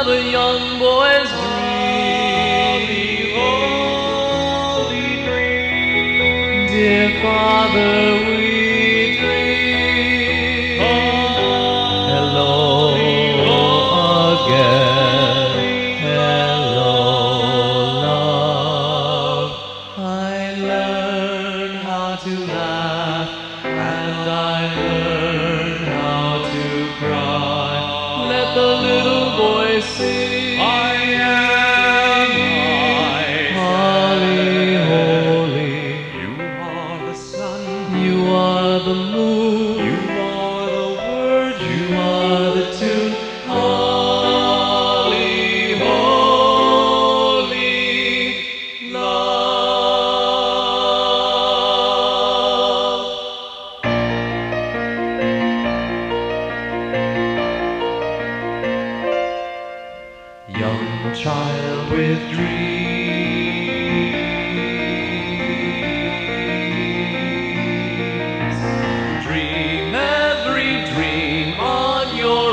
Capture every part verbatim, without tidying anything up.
of a young boy's dream. Holy, holy dream. Dear Father, we dream. Hello again. Hello, love. I learned how to laugh, and I learned how to cry. Let the little boy sing. I am I. Holy, holy. You are the sun. You are the moon. You are the word. You are the tune. Holy, holy, love. Young child with dreams, dream every dream on your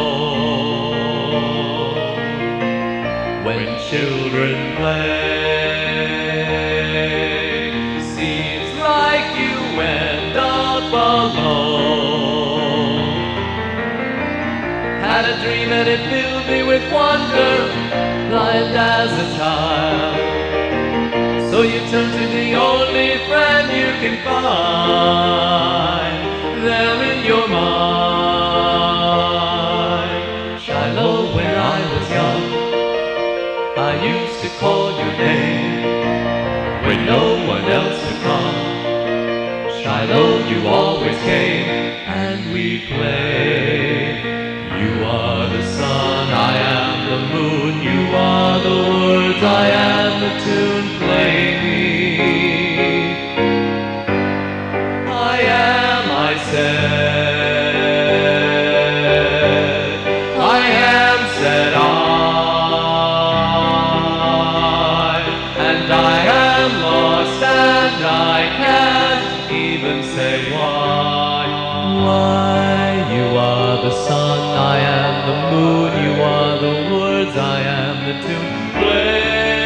own. When children play, seems like you went up alone. Had a dream and it filled me with wonder, blind as a child. So you turn to the only friend you can find there in your mind. Shiloh, when I was young, I used to call your name when no one else could come. Shiloh, you always came and we played. You are the sun, I am the moon. You are the words, I am the tune. Play me. I am, I said. I am, said I. And I am lost and I can't even say why. Why? You are the sun, I am the moon. You are the words, I am the tune. Play,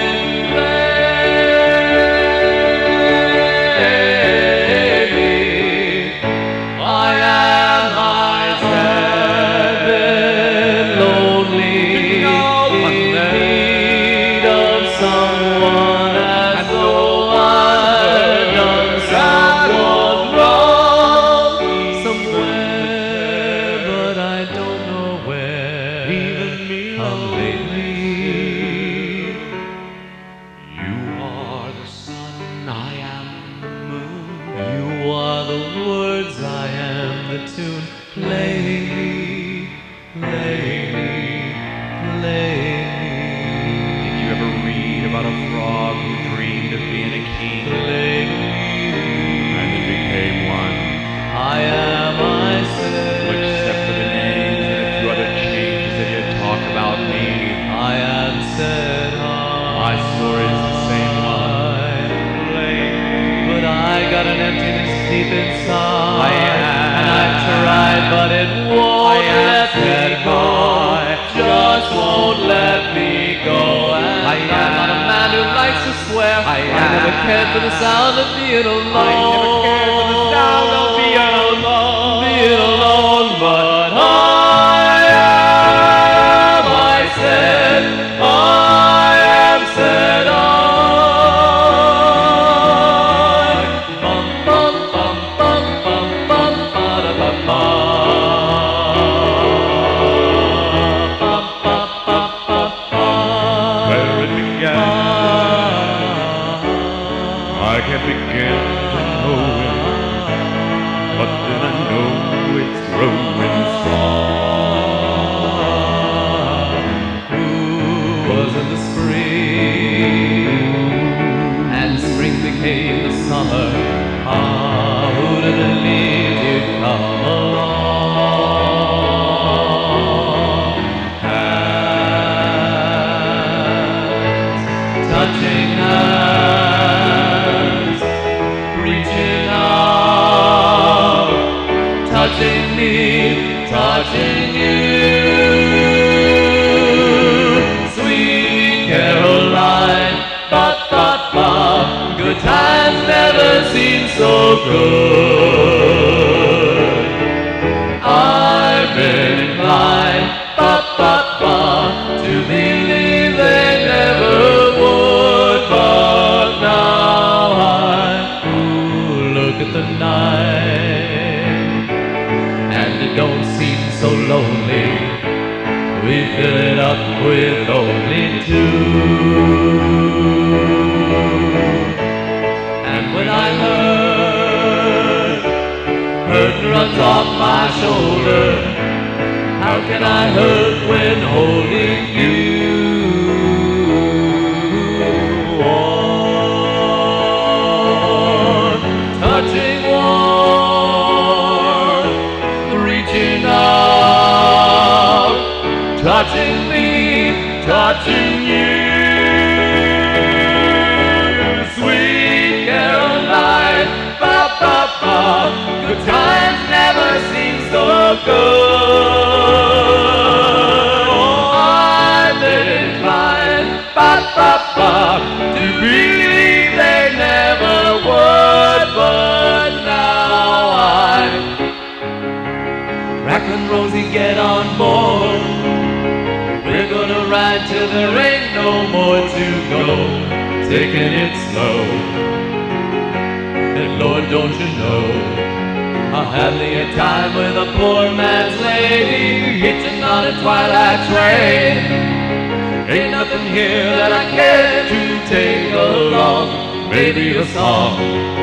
play me. I am, I said, been lonely, in need of someone, as though I'd done someone wrong somewhere, but I don't know where. Even me Come lately. You are the sun, I am the moon. You are the words, I am the tune. Play me, play me, play Did me. you ever read about a frog who dreamed of being a king Play me. and then became one? I am, I said. Well, except for the names and a few other changes that you talk about me, I am said. my story's the same one. Play me. But I got an emptiness deep inside. I am. And I've tried, but it won't I am let me said go. I. Just won't let me go. And I I'm not a man who likes to swear. I never am. cared for the sound of being alone. I never cared for the sound of being alone. Being alone, but I am, I said, I am said I. Bum, bum, bum, bum, bum, bum, ba-da, ba, ba. Ba, ba, ba, ba, ba. Where it began, I can't begin to know it, but then I know it's growing strong. Who was in the spring, and spring became the summer? Ah, who'd have believed you'd come along? Hands touching hands, good. I've been inclined, ba ba ba, to believe they never would, but now I ooh, look at the night, and it don't seem so lonely. We fill it up with only two. And when I hurt, hurt runs off my shoulder. How can I hurt when holding you? Warm, touching warm, reaching out, touching me, touching you. Sweet Caroline, ba ba ba, good times never seem so good. Oh, I've been inclined, ba ba ba, to believe they never would, but now I'm Racklin' Rosie, get on board. We're gonna ride till there ain't no more to go, taking it slow. And Lord, don't you know, I'll have me a time with a poor man's lady, hitching on a twilight train. Ain't nothing here that I care to take along, maybe a song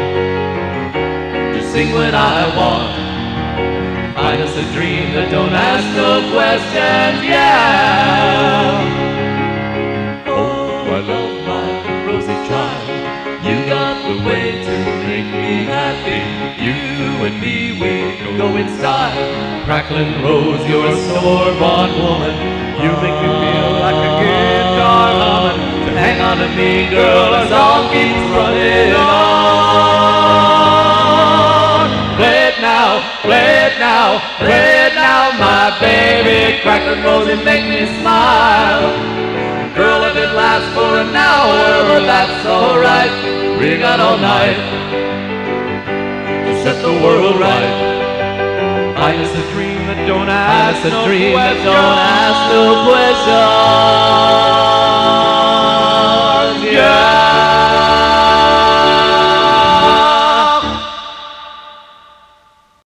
to sing when I want. Find us a dream that don't ask no questions, yeah. Oh, I love my Rosie child. You got the way to make me happy. You and me, we go in style. Cracklin' Rose, you're a store-bought woman. You make me feel like a guitar humming. So hang on to me, girl, our song keeps running on. Play it now, play it now, play it now, my baby. Cracklin' Rose, and make me smile. Girl, if it lasts for an hour, that's alright. We got all night to set the world right. Find us a dream that don't ask no dream that don't ask no questions.